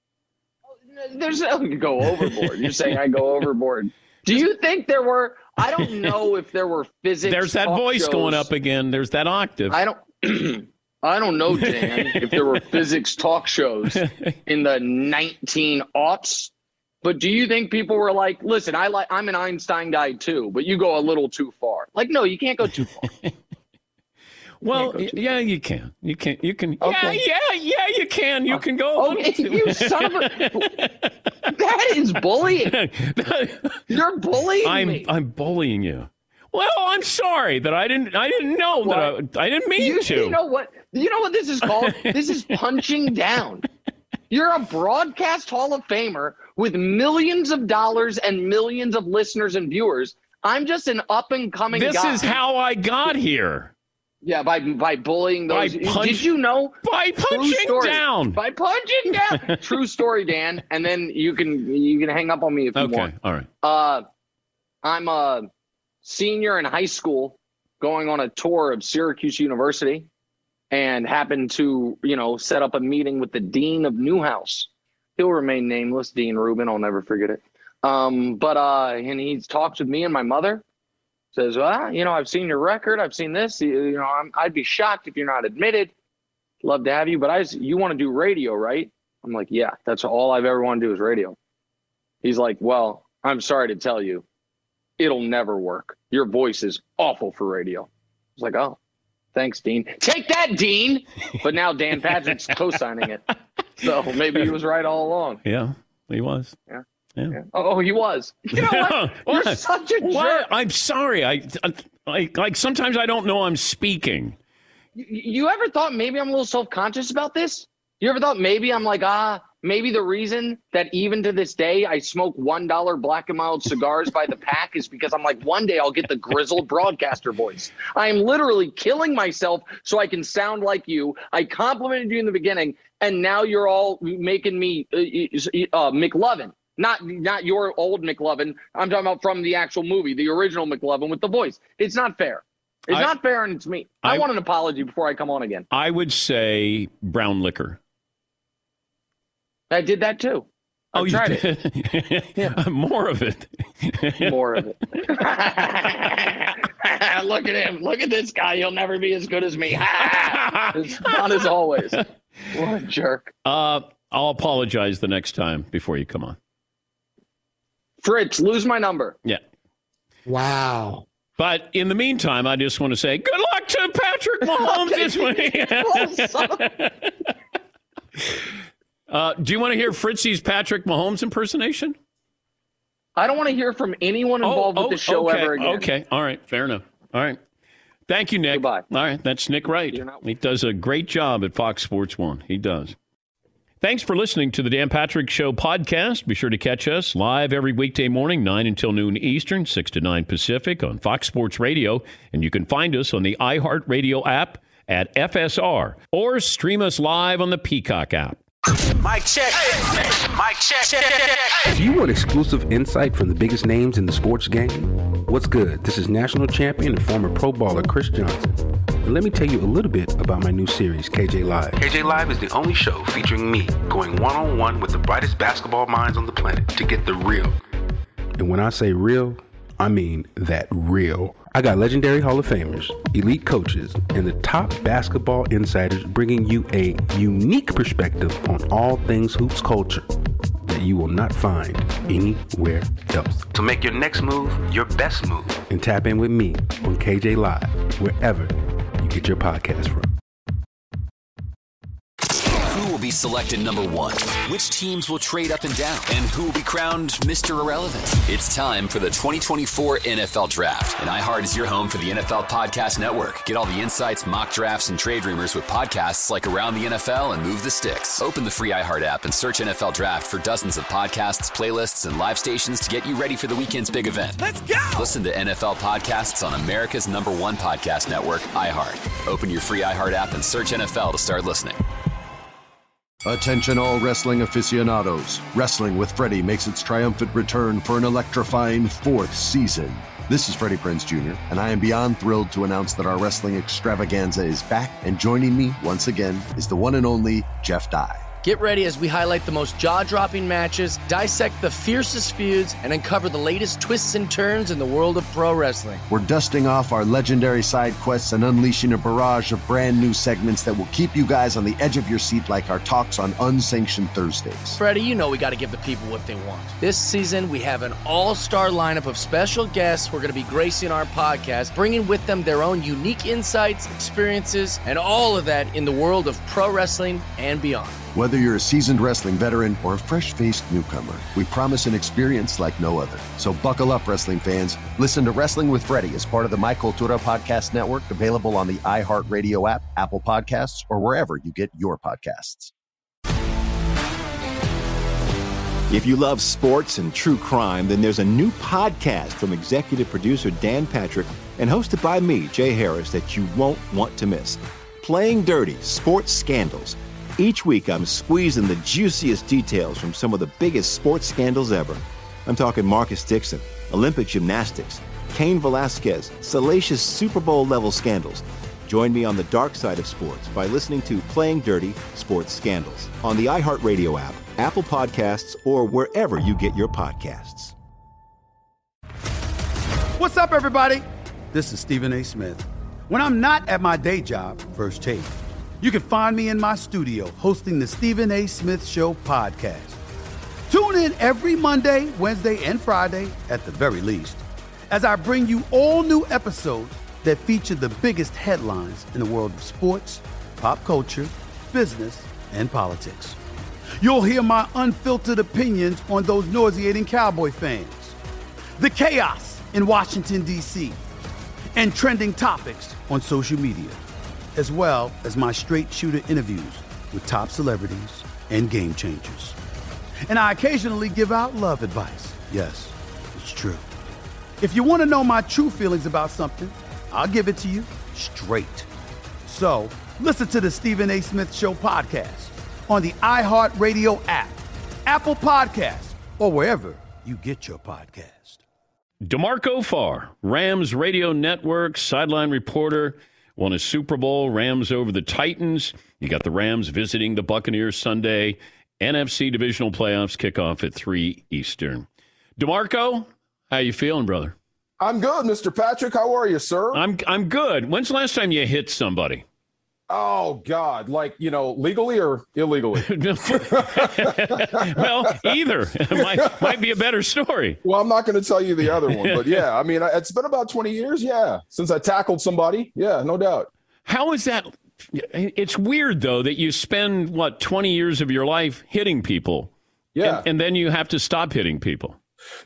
You go overboard. You're saying I go overboard. Do you think there were? I don't know if there were physics. There's that voice shows. Going up again. There's that octave. I don't know, Dan, if there were physics talk shows in the 1900s. But do you think people were like, listen, I'm an Einstein guy too, but you go a little too far? Like, no, you can't go too far. Well, yeah, you can. You can. Okay. Yeah, you can. You can go. Okay, you son of a. That is bullying. You're bullying me. I'm bullying you. Well, I'm sorry that I didn't know that I didn't mean to. You know what this is called? This is punching down. You're a broadcast Hall of Famer with millions of dollars and millions of listeners and viewers. I'm just an up-and-coming guy. This is how I got here. Yeah, by bullying those. Did you know? By punching down. By punching down. True story, Dan. And then you can hang up on me if you want. Okay, all right. I'm a senior in high school going on a tour of Syracuse University. And happened to, set up a meeting with the dean of Newhouse. He'll remain nameless, Dean Rubin. I'll never forget it. And he talks with me and my mother. Says, well, I've seen your record. I've seen this. I'd be shocked if you're not admitted. Love to have you. But you want to do radio, right? I'm like, yeah, that's all I've ever wanted to do is radio. He's like, well, I'm sorry to tell you, it'll never work. Your voice is awful for radio. I was like, oh. Thanks, Dean. Take that, Dean. But now Dan Patrick's co-signing it. So maybe he was right all along. Yeah, he was. Yeah. Oh, he was. You know what? You're such a jerk. I'm sorry. I sometimes I don't know I'm speaking. You ever thought maybe I'm a little self-conscious about this? You ever thought maybe I'm like, maybe the reason that even to this day I smoke $1 Black & Mild cigars by the pack is because I'm like, one day I'll get the grizzled broadcaster voice. I am literally killing myself so I can sound like you. I complimented you in the beginning, and now you're all making me McLovin. Not your old McLovin. I'm talking about from the actual movie, the original McLovin with the voice. It's not fair. It's not fair, and it's me. I want an apology before I come on again. I would say brown liquor. I did that too. You tried it. Yeah. More of it. More of it. Look at him. Look at this guy. He'll never be as good as me. It's fun as always. What a jerk. I'll apologize the next time before you come on. Fritz, lose my number. Yeah. Wow. But in the meantime, I just want to say good luck to Patrick Mahomes this week. Do you want to hear Fritzy's Patrick Mahomes impersonation? I don't want to hear from anyone involved with the show ever again. Okay. All right. Fair enough. All right. Thank you, Nick. Goodbye. All right. That's Nick Wright. He does a great job at Fox Sports 1. He does. Thanks for listening to the Dan Patrick Show podcast. Be sure to catch us live every weekday morning, 9 until noon Eastern, 6 to 9 Pacific on Fox Sports Radio. And you can find us on the iHeartRadio app at FSR or stream us live on the Peacock app. Mic check. Mic check. If you want exclusive insight from the biggest names in the sports game, what's good? This is national champion and former pro baller Chris Johnson. And let me tell you a little bit about my new series, KJ Live. KJ Live is the only show featuring me going one-on-one with the brightest basketball minds on the planet to get the real. And when I say real, I mean that real. I got legendary Hall of Famers, elite coaches, and the top basketball insiders bringing you a unique perspective on all things hoops culture that you will not find anywhere else. So make your next move your best move and tap in with me on KJ Live, wherever you get your podcast from. Who will be selected number one? Which teams will trade up and down? And who will be crowned Mr. Irrelevant? It's time for the 2024 NFL Draft. And iHeart is your home for the NFL Podcast Network. Get all the insights, mock drafts, and trade rumors with podcasts like Around the NFL and Move the Sticks. Open the free iHeart app and search NFL Draft for dozens of podcasts, playlists, and live stations to get you ready for the weekend's big event. Let's go! Listen to NFL podcasts on America's #1 podcast network, iHeart. Open your free iHeart app and search NFL to start listening. Attention all wrestling aficionados. Wrestling with Freddie makes its triumphant return for an electrifying 4th season. This is Freddie Prinze Jr., and I am beyond thrilled to announce that our wrestling extravaganza is back, and joining me once again is the one and only Jeff Dye. Get ready as we highlight the most jaw-dropping matches, dissect the fiercest feuds, and uncover the latest twists and turns in the world of pro wrestling. We're dusting off our legendary side quests and unleashing a barrage of brand new segments that will keep you guys on the edge of your seat like our talks on Unsanctioned Thursdays. Freddie, you know we got to give the people what they want. This season, we have an all-star lineup of special guests who are going to be gracing our podcast, bringing with them their own unique insights, experiences, and all of that in the world of pro wrestling and beyond. Whether you're a seasoned wrestling veteran or a fresh-faced newcomer, we promise an experience like no other. So buckle up, wrestling fans. Listen to Wrestling with Freddie as part of the My Cultura Podcast Network, available on the iHeartRadio app, Apple Podcasts, or wherever you get your podcasts. If you love sports and true crime, then there's a new podcast from executive producer Dan Patrick and hosted by me, Jay Harris, that you won't want to miss. Playing Dirty: Sports Scandals. Each week, I'm squeezing the juiciest details from some of the biggest sports scandals ever. I'm talking Marcus Dixon, Olympic gymnastics, Cain Velasquez, salacious Super Bowl-level scandals. Join me on the dark side of sports by listening to Playing Dirty: Sports Scandals on the iHeartRadio app, Apple Podcasts, or wherever you get your podcasts. What's up, everybody? This is Stephen A. Smith. When I'm not at my day job, First Take, you can find me in my studio hosting the Stephen A. Smith Show podcast. Tune in every Monday, Wednesday, and Friday, at the very least, as I bring you all new episodes that feature the biggest headlines in the world of sports, pop culture, business, and politics. You'll hear my unfiltered opinions on those nauseating Cowboy fans, the chaos in Washington, D.C., and trending topics on social media, as well as my straight shooter interviews with top celebrities and game changers. And I occasionally give out love advice. Yes, it's true. If you want to know my true feelings about something, I'll give it to you straight. So listen to the Stephen A. Smith Show podcast on the iHeartRadio app, Apple Podcasts, or wherever you get your podcast. DeMarco Farr, Rams radio network, sideline reporter, won a Super Bowl, Rams over the Titans. You got the Rams visiting the Buccaneers Sunday. NFC divisional playoffs kick off at 3 Eastern. DeMarco, how you feeling, brother? I'm good, Mr. Patrick. How are you, sir? I'm good. When's the last time you hit somebody? Oh, God. Like, legally or illegally? Well, either. might be a better story. Well, I'm not going to tell you the other one. But, yeah, I mean, it's been about 20 years, since I tackled somebody. Yeah, no doubt. How is that? It's weird, though, that you spend, 20 years of your life hitting people. Yeah. And then you have to stop hitting people.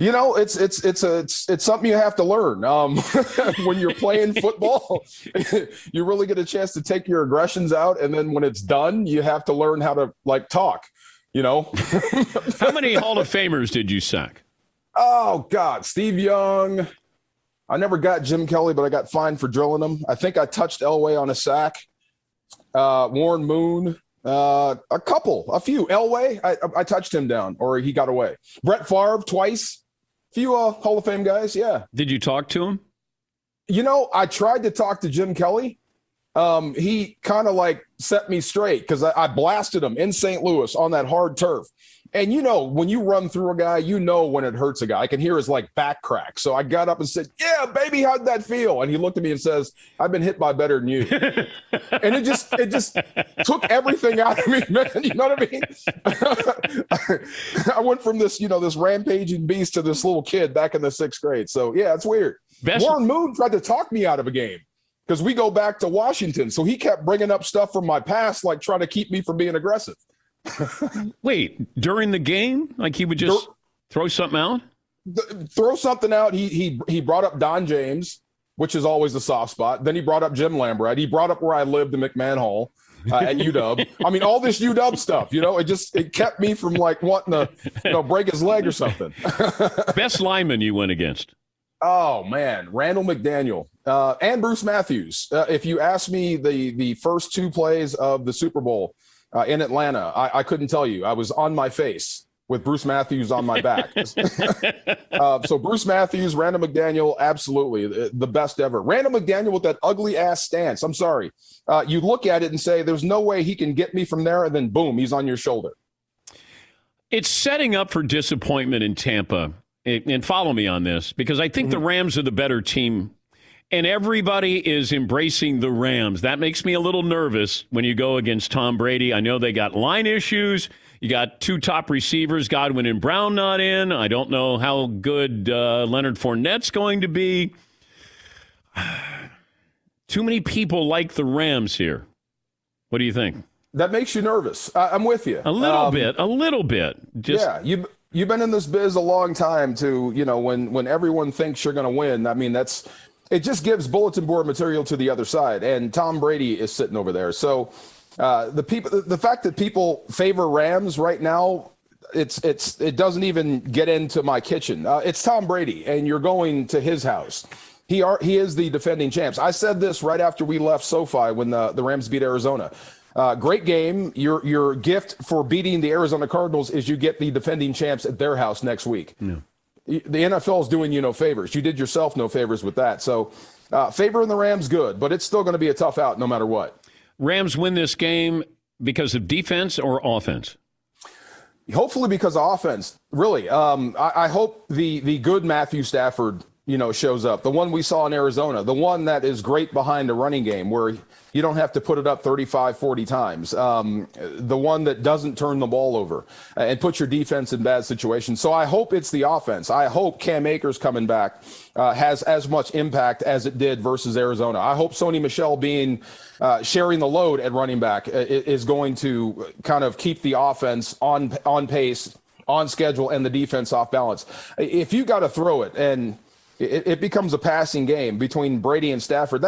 It's something you have to learn. When you're playing football, you really get a chance to take your aggressions out. And then when it's done, you have to learn how to talk. you know. How many Hall of Famers did you sack? Oh, God. Steve Young. I never got Jim Kelly, but I got fined for drilling him. I think I touched Elway on a sack. Warren Moon. A few. Elway, I touched him down, or he got away. Brett Favre twice. A few Hall of Fame guys, yeah. Did you talk to him? You know, I tried to talk to Jim Kelly. He kind of like set me straight because I blasted him in St. Louis on that hard turf. And, you know, when you run through a guy, you know when it hurts a guy. I can hear his, like, back crack. So I got up and said, yeah, baby, how'd that feel? And he looked at me and says, I've been hit by better than you. And it just took everything out of me, man. You know what I mean? I went from this, you know, this rampaging beast to this little kid back in the 6th grade. So, yeah, it's weird. Warren Moon tried to talk me out of a game because we go back to Washington. So he kept bringing up stuff from my past, like trying to keep me from being aggressive. Wait, during the game? Like he would just throw something out? Throw something out. He brought up Don James, which is always a soft spot. Then he brought up Jim Lambrette. He brought up where I lived in McMahon Hall at UW. I mean, all this UW stuff, you know, it kept me from like wanting to, you know, break his leg or something. Best lineman you went against? Oh, man, Randall McDaniel and Bruce Matthews. If you ask me the first 2 plays of the Super Bowl, in Atlanta, I couldn't tell you. I was on my face with Bruce Matthews on my back. So Bruce Matthews, Randall McDaniel, absolutely the best ever. Randall McDaniel with that ugly ass stance. I'm sorry. You look at it and say, there's no way he can get me from there. And then boom, he's on your shoulder. It's setting up for disappointment in Tampa. And follow me on this, because I think the Rams are the better team. And everybody is embracing the Rams. That makes me a little nervous when you go against Tom Brady. I know they got line issues. You got 2 top receivers, Godwin and Brown, not in. I don't know how good Leonard Fournette's going to be. Too many people like the Rams here. What do you think? That makes you nervous. I'm with you. A little bit. Yeah, you've been in this biz a long time to, you know, when everyone thinks you're going to win. I mean, it just gives bulletin board material to the other side, and Tom Brady is sitting over there. So the fact that people favor Rams right now, it doesn't even get into my kitchen. It's Tom Brady, and you're going to his house. He is the defending champs. I said this right after we left SoFi when the Rams beat Arizona. Great game. Your gift for beating the Arizona Cardinals is you get the defending champs at their house next week. Yeah. The NFL is doing you no favors. You did yourself no favors with that. So favoring the Rams, good, but it's still going to be a tough out no matter what. Rams win this game because of defense or offense? Hopefully because of offense. Really. I hope the good Matthew Stafford, you know, shows up. The one we saw in Arizona, the one that is great behind the running game where you don't have to put it up 35, 40 times. The one that doesn't turn the ball over and put your defense in bad situations. So I hope it's the offense. I hope Cam Akers coming back has as much impact as it did versus Arizona. I hope Sony Michel sharing the load at running back is going to kind of keep the offense on pace, on schedule, and the defense off balance. If you got to throw it and it becomes a passing game between Brady and Stafford,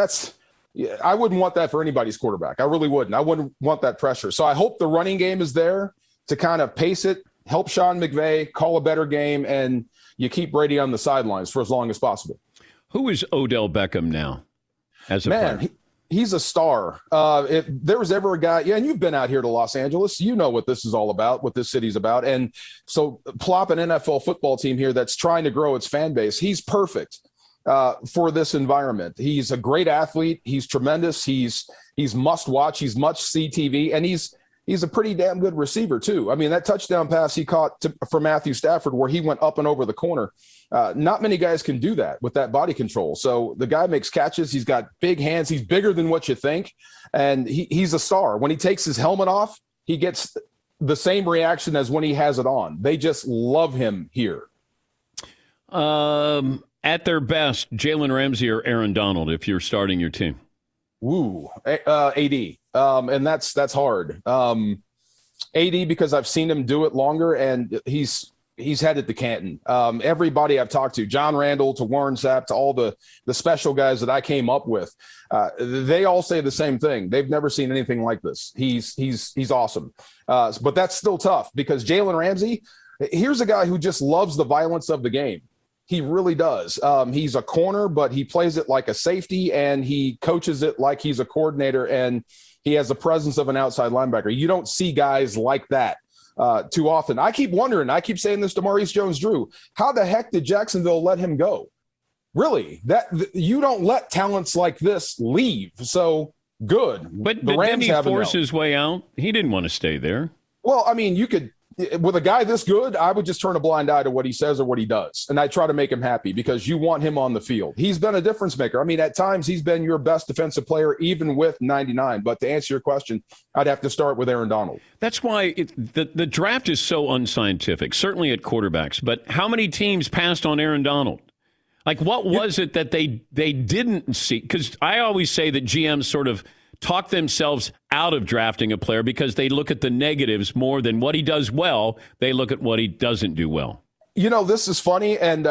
I wouldn't want that for anybody's quarterback. I really wouldn't. I wouldn't want that pressure. So I hope the running game is there to kind of pace it, help Sean McVay call a better game, and you keep Brady on the sidelines for as long as possible. Who is Odell Beckham now as a player? He's a star. If there was ever a guy, and you've been out here to Los Angeles, you know what this is all about, what this city's about. And so plop an NFL football team here that's trying to grow its fan base. He's perfect for this environment. He's a great athlete. He's tremendous. He's must watch. He's much see TV, and he's a pretty damn good receiver too. I mean, that touchdown pass he caught for Matthew Stafford where he went up and over the corner. Not many guys can do that with that body control. So the guy makes catches. He's got big hands. He's bigger than what you think. And he's a star. When he takes his helmet off, he gets the same reaction as when he has it on. They just love him here. At their best, Jalen Ramsey or Aaron Donald, if you're starting your team? Ooh, AD. And that's hard. AD, because I've seen him do it longer, and he's he's headed to Canton. Everybody I've talked to, John Randall to Warren Sapp to all the special guys that I came up with, they all say the same thing. They've never seen anything like this. He's awesome. But that's still tough because Jalen Ramsey, here's a guy who just loves the violence of the game. He really does. He's a corner, but he plays it like a safety, and he coaches it like he's a coordinator, and he has the presence of an outside linebacker. You don't see guys like that too often. I keep wondering, I keep saying this to Maurice Jones-Drew, how the heck did Jacksonville let him go? Really, you don't let talents like this leave. So good. But didn't he force his way out? He didn't want to stay there. Well, I mean, you could. With a guy this good, I would just turn a blind eye to what he says or what he does. And I try to make him happy because you want him on the field. He's been a difference maker. I mean, at times he's been your best defensive player, even with 99. But to answer your question, I'd have to start with Aaron Donald. That's why the draft is so unscientific, certainly at quarterbacks. But how many teams passed on Aaron Donald? Like, what was it that they didn't see? Because I always say that GMs sort of talk themselves out of drafting a player because they look at the negatives more than what he does well. They look at what he doesn't do well. You know, this is funny, and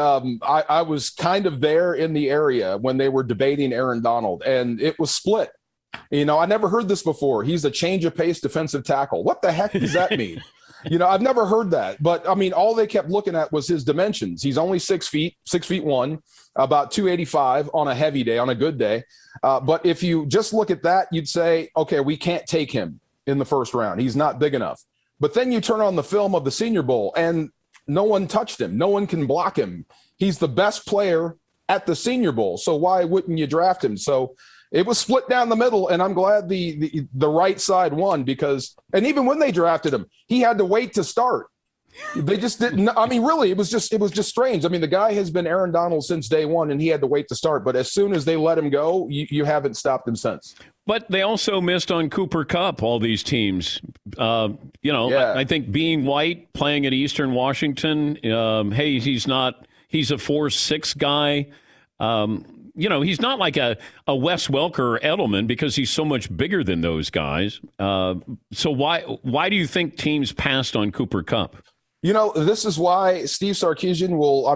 I was kind of there in the area when they were debating Aaron Donald, and it was split. You know, I never heard this before. He's a change of pace defensive tackle. What the heck does that mean? You know, I've never heard that. But, I mean, all they kept looking at was his dimensions. He's only 6 feet, 6'1", about 285 on a heavy day, on a good day. But if you just look at that, you'd say, okay, we can't take him in the first round. He's not big enough. But then you turn on the film of the Senior Bowl, and no one touched him. No one can block him. He's the best player at the Senior Bowl. So why wouldn't you draft him? So it was split down the middle, and I'm glad the right side won because – and even when they drafted him, he had to wait to start. They just didn't – I mean, really, it was just strange. I mean, the guy has been Aaron Donald since day one, and he had to wait to start. But as soon as they let him go, you haven't stopped him since. But they also missed on Cooper Kupp, all these teams. I think being white, playing at Eastern Washington, he's a 4'6" guy. He's not like a Wes Welker or Edelman because he's so much bigger than those guys. So why do you think teams passed on Cooper Kupp? You know, this is why Steve Sarkisian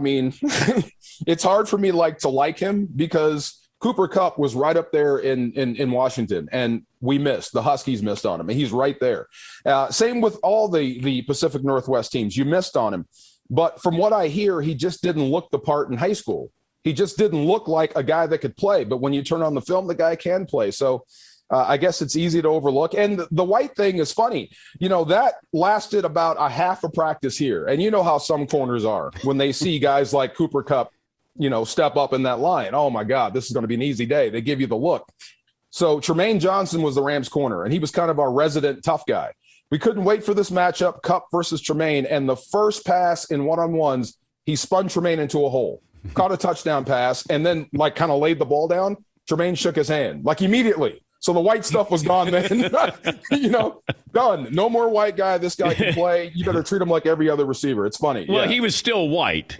it's hard for me to like him because Cooper Kupp was right up there in Washington, and we missed. The Huskies missed on him, and he's right there. Same with all the Pacific Northwest teams. You missed on him. But from what I hear, he just didn't look the part in high school. He just didn't look like a guy that could play. But when you turn on the film, the guy can play. So I guess it's easy to overlook. And the white thing is funny. You know, that lasted about a half a practice here. And you know how some corners are when they see guys like Cooper Kupp, step up in that line. Oh, my God, this is going to be an easy day. They give you the look. So Tremaine Johnson was the Rams corner, and he was kind of our resident tough guy. We couldn't wait for this matchup, Kupp versus Tremaine. And the first pass in one-on-ones, he spun Tremaine into a hole. Caught a touchdown pass, and then kind of laid the ball down. Tremaine shook his hand immediately. So the white stuff was gone then. Done. No more white guy. This guy can play. You better treat him like every other receiver. It's funny. Well, he was still white.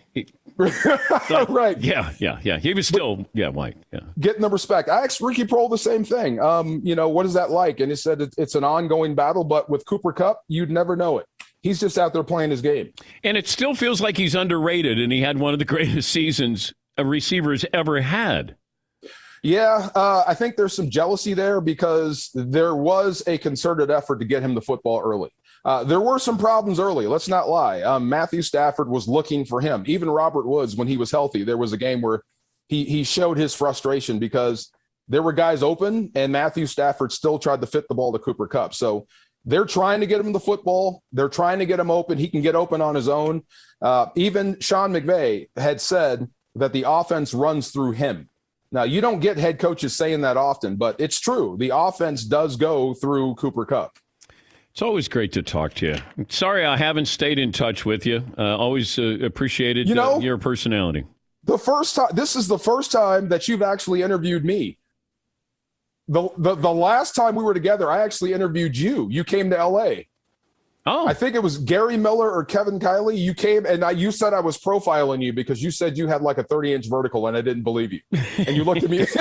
Right. Yeah. He was still white. Yeah. Getting the respect. I asked Ricky Prohl the same thing. What is that like? And he said it's an ongoing battle, but with Cooper Kupp, you'd never know it. He's just out there playing his game. And it still feels like he's underrated, and he had one of the greatest seasons a receiver's ever had. Yeah, I think there's some jealousy there because there was a concerted effort to get him the football early. There were some problems early, let's not lie. Matthew Stafford was looking for him. Even Robert Woods, when he was healthy, there was a game where he showed his frustration because there were guys open, and Matthew Stafford still tried to fit the ball to Cooper Kupp. So they're trying to get him the football. They're trying to get him open. He can get open on his own. Even Sean McVay had said that the offense runs through him. Now, you don't get head coaches saying that often, but it's true. The offense does go through Cooper Kupp. It's always great to talk to you. Sorry I haven't stayed in touch with you. Always appreciated your personality. This is the first time that you've actually interviewed me. The last time we were together, I actually interviewed you. You came to L.A. Oh. I think it was Gary Miller or Kevin Kiley. You came, and you said I was profiling you because you said you had like a 30-inch vertical, and I didn't believe you. And you looked at me.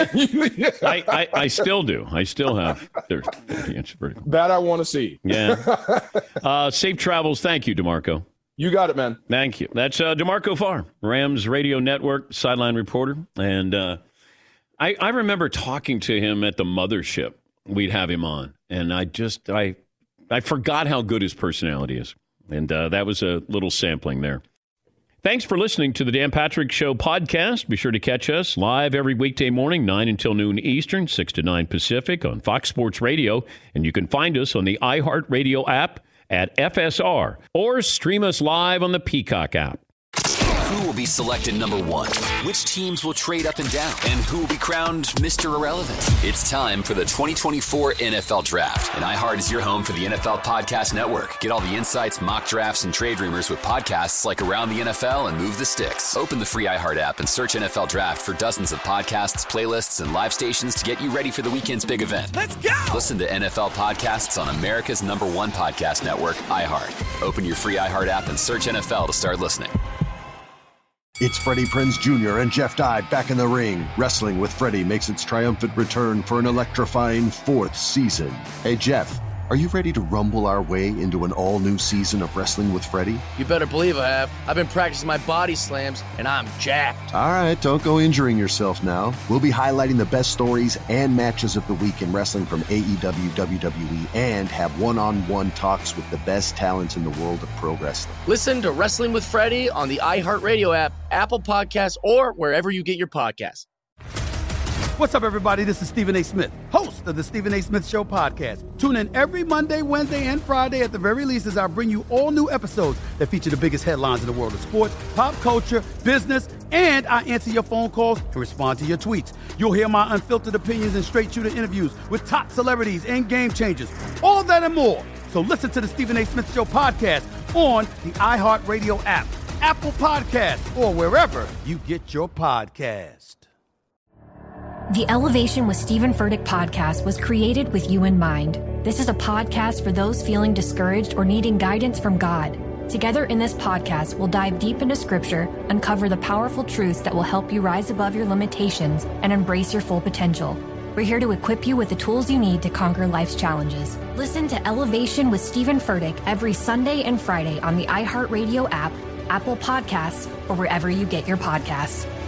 I still do. I still have 30-inch vertical. That I want to see. Yeah. Safe travels. Thank you, DeMarco. You got it, man. Thank you. That's DeMarco Farr, Rams Radio Network sideline reporter. And I remember talking to him at the mothership. We'd have him on. And I forgot how good his personality is. And that was a little sampling there. Thanks for listening to the Dan Patrick Show podcast. Be sure to catch us live every weekday morning, 9 until noon Eastern, 6 to 9 Pacific on Fox Sports Radio. And you can find us on the iHeartRadio app at FSR or stream us live on the Peacock app. Who will be selected number one? Which teams will trade up and down? And who will be crowned Mr. Irrelevant? It's time for the 2024 NFL Draft. And iHeart is your home for the NFL Podcast Network. Get all the insights, mock drafts, and trade rumors with podcasts like Around the NFL and Move the Sticks. Open the free iHeart app and search NFL Draft for dozens of podcasts, playlists, and live stations to get you ready for the weekend's big event. Let's go! Listen to NFL podcasts on America's #1 podcast network, iHeart. Open your free iHeart app and search NFL to start listening. It's Freddie Prinze Jr. and Jeff Dye back in the ring. Wrestling with Freddie makes its triumphant return for an electrifying 4th season. Hey, Jeff, are you ready to rumble our way into an all-new season of Wrestling with Freddie? You better believe I have. I've been practicing my body slams, and I'm jacked. All right, don't go injuring yourself now. We'll be highlighting the best stories and matches of the week in wrestling from AEW, WWE, and have one-on-one talks with the best talents in the world of pro wrestling. Listen to Wrestling with Freddie on the iHeartRadio app, Apple Podcasts, or wherever you get your podcasts. What's up, everybody? This is Stephen A. Smith, host of the Stephen A. Smith Show podcast. Tune in every Monday, Wednesday, and Friday at the very least as I bring you all new episodes that feature the biggest headlines in the world of sports, pop culture, business, and I answer your phone calls and respond to your tweets. You'll hear my unfiltered opinions and straight-shooter interviews with top celebrities and game changers. All that and more. So listen to the Stephen A. Smith Show podcast on the iHeartRadio app, Apple Podcasts, or wherever you get your podcast. The Elevation with Stephen Furtick podcast was created with you in mind. This is a podcast for those feeling discouraged or needing guidance from God. Together in this podcast, we'll dive deep into Scripture, uncover the powerful truths that will help you rise above your limitations and embrace your full potential. We're here to equip you with the tools you need to conquer life's challenges. Listen to Elevation with Stephen Furtick every Sunday and Friday on the iHeartRadio app, Apple Podcasts, or wherever you get your podcasts.